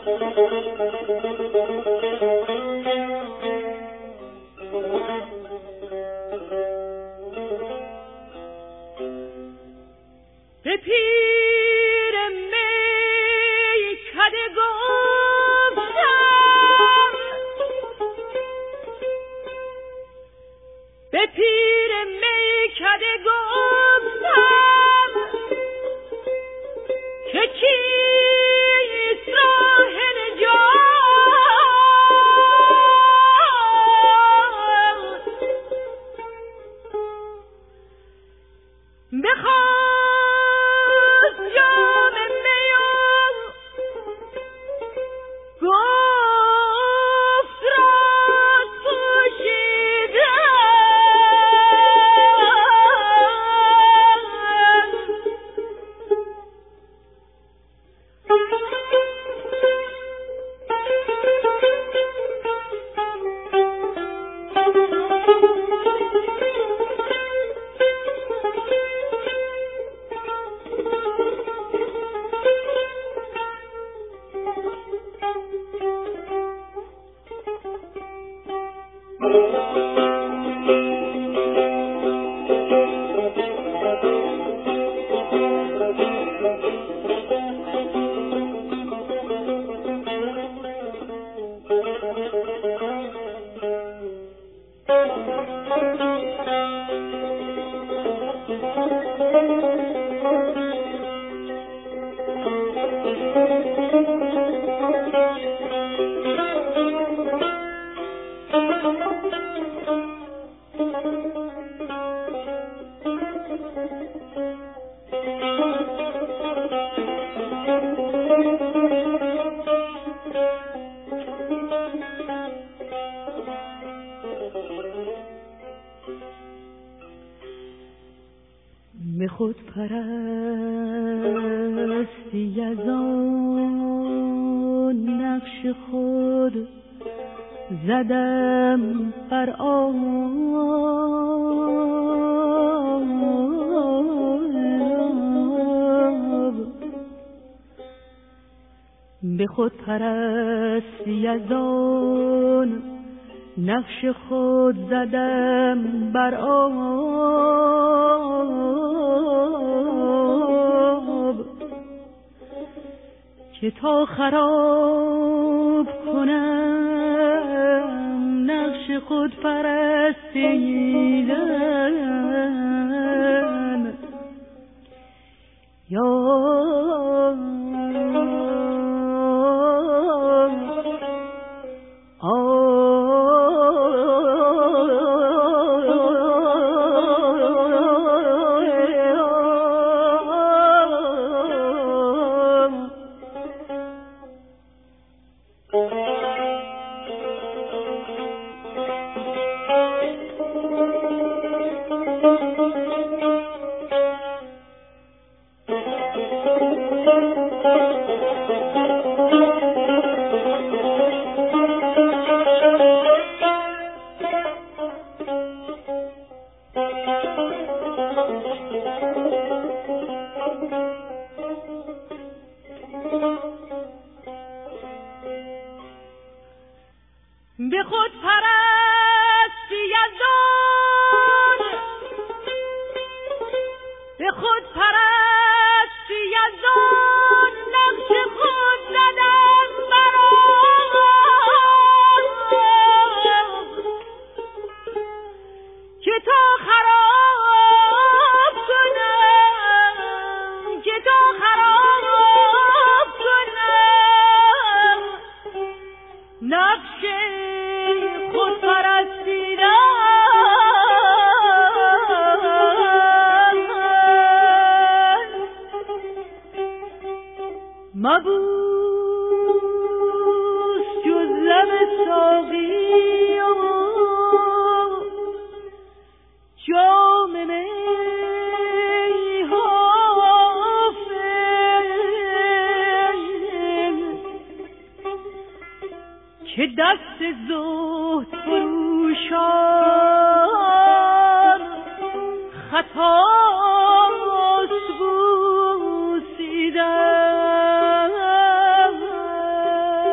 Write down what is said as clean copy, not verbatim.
به پیر میکده گفتم، به پیر میکده گفتم که چیست راه نجات، بخواست جام می و گفت راز به خود پرستی از آن نقش خود زدم بر آب، به خود پرستی از آن نقش خود زدم بر آب، که تا خراب کنم نقش خود پرستیدن، یا به خود پرستی از آن، به خود پرستی از آن نقش خود زدم بر آب، که تا خراب کنم، که تا خراب کنم نقش خود پرستیدن، مبوس جز لب ساقی و جام می حافظ، که دست زهد فروشان خطاست بوسیدن.